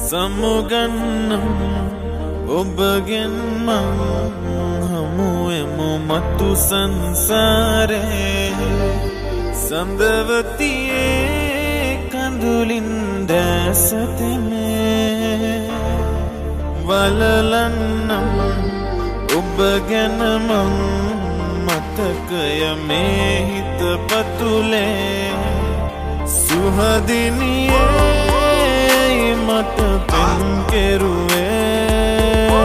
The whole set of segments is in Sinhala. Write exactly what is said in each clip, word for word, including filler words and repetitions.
සමුගන්නම් ඔබගෙන් මං හමුවෙමු මතු සංසාරේ සඳවතියේ කඳුලින් දැසතෙමේ වලලන්නම් ඔබගෙන මං මතකය මේ හිත පතුලේ සුහදිනියේ මට පෙන් කෙරුවේ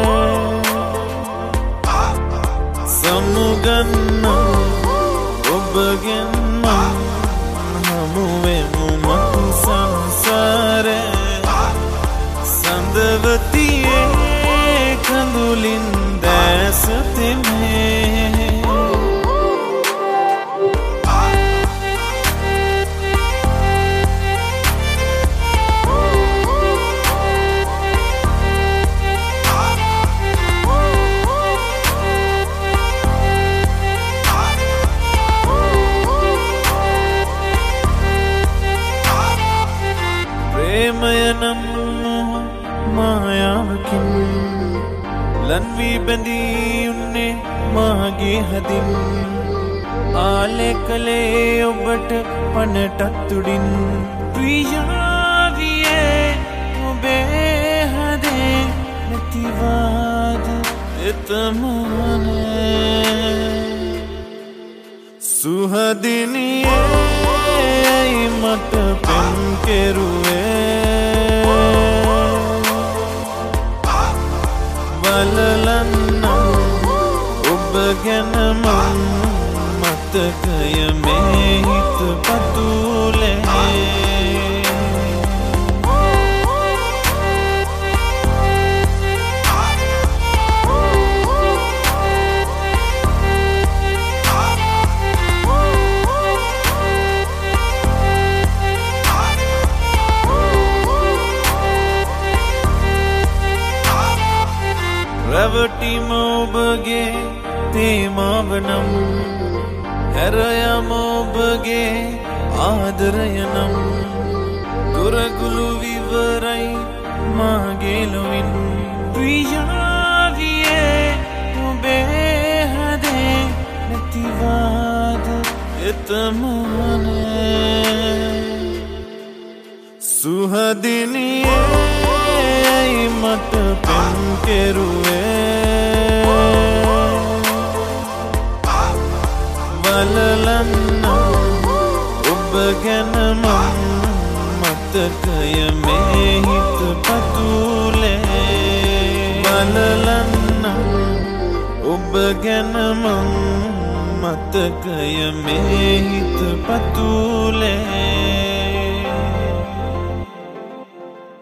සමුගන්නම් ඔබගෙන් මං හමුවෙමු මතු සංසාරේ සඳවතියේ කඳුලින් දැසතෙමේ ප්‍රේමයනම් මායාවකින් ලන්වී බැඳී උන්නේ මාගේ හදින් ආලේ කලේ ඔබට පනටත් උඩින් ප්‍රියාවියේ ඔබේ හදේ නැතිවාද එතමානේ සුහදිනියේ මට පෙන් කෙරුවේ වලලන්නම් ඔබගෙන මං මතකය මේ හිත පතුලේ රැවටිම ඔබගේ තේමාවනම් හැරයම ඔබගේ ආදරයනම් දුරගුළු විවරයි මාගේ ලොවින් ප්‍රියාවියේ ඔබේ හදේ නැතිවාද එතමානේ සුහදිනියේ මට පෙන් කෙරුවේ වලලන්නම් ඔබගෙන මං මතකය මේ හිත පතුලේ වලලන්නම් ඔබගෙන මං මතකය මේ හිත පතුලේ